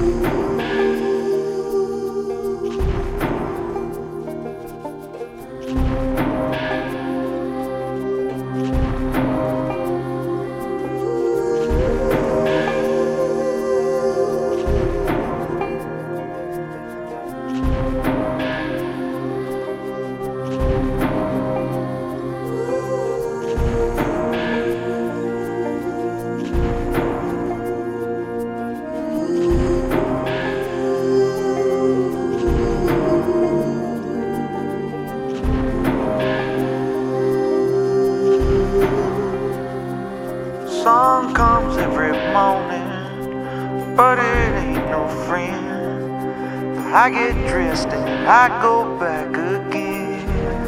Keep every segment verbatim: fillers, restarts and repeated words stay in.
Sun comes every morning, but it ain't no friend. I get dressed and I go back again.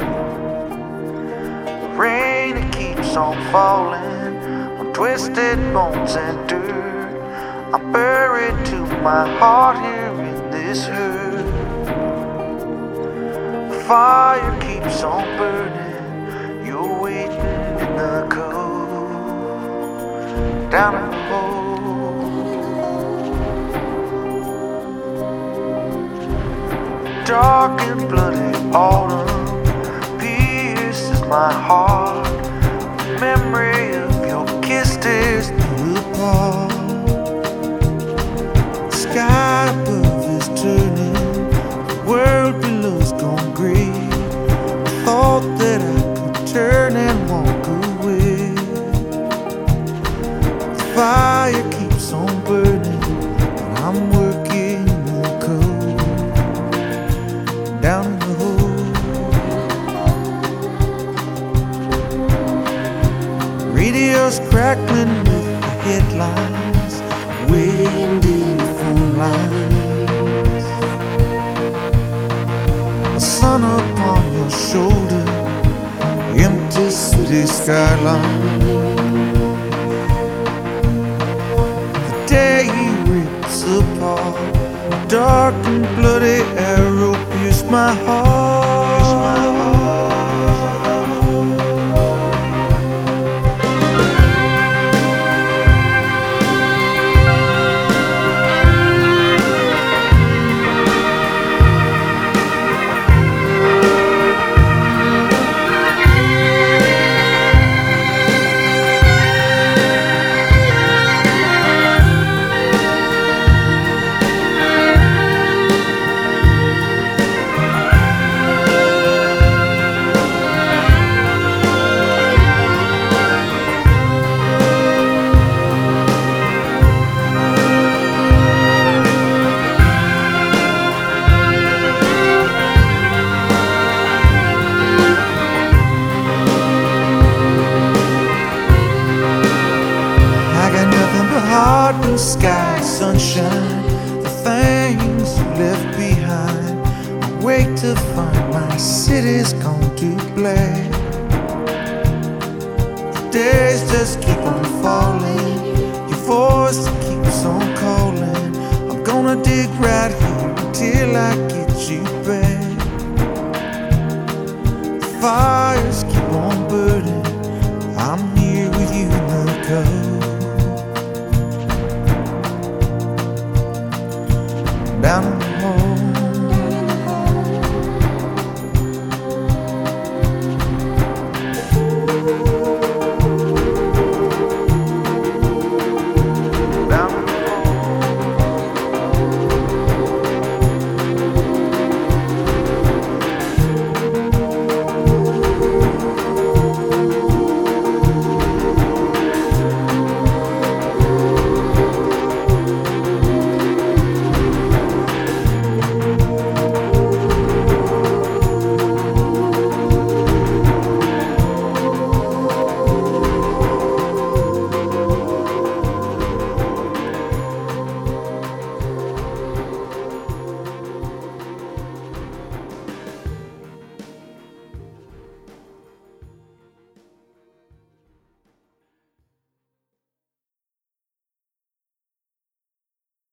The rain, it keeps on falling on twisted bones and dirt. I'm buried to my heart here in this hurt. The fire keeps on burning, you're waiting in the cold. Down in the hole, dark and bloody autumn pierces my heart. The memory of your kiss tears me apart. The sky above is turning, the world below's gone grey. I thought that I could turn and walk away. Fire keeps on burning, and I'm working in the cold, down in the hole. Radio's crackling with the headlines, waiting phone lines. The sun upon your shoulder, empty city skyline. Day rips apart, dark and bloody arrow pierced my heart. Heart and sky, sunshine, the things you left behind. I wake to find my city's gone to black. The days just keep on falling, your voice keeps on calling. I'm gonna dig right here until I get you back. The fires keep on burning, I'm here with you in the cold. Down in the hole.